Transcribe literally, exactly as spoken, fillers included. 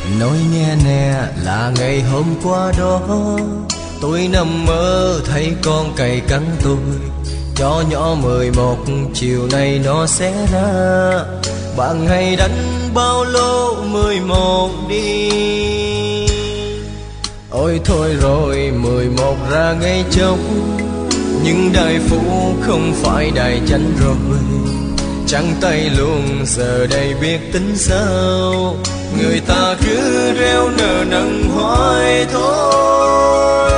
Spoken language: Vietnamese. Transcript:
Nói nghe nè, là ngày hôm qua đó tôi nằm mơ thấy con cày cắn tôi. Cho nhỏ mười một chiều nay nó sẽ ra. Bạn hay đánh bao lô mười một đi. Ôi thôi rồi mười một ra ngay chốc. Nhưng đài phủ không phải đài chánh rồi. Trắng tay luôn giờ đây biết tính sao. Người ta cứ reo nở nần hoài thôi.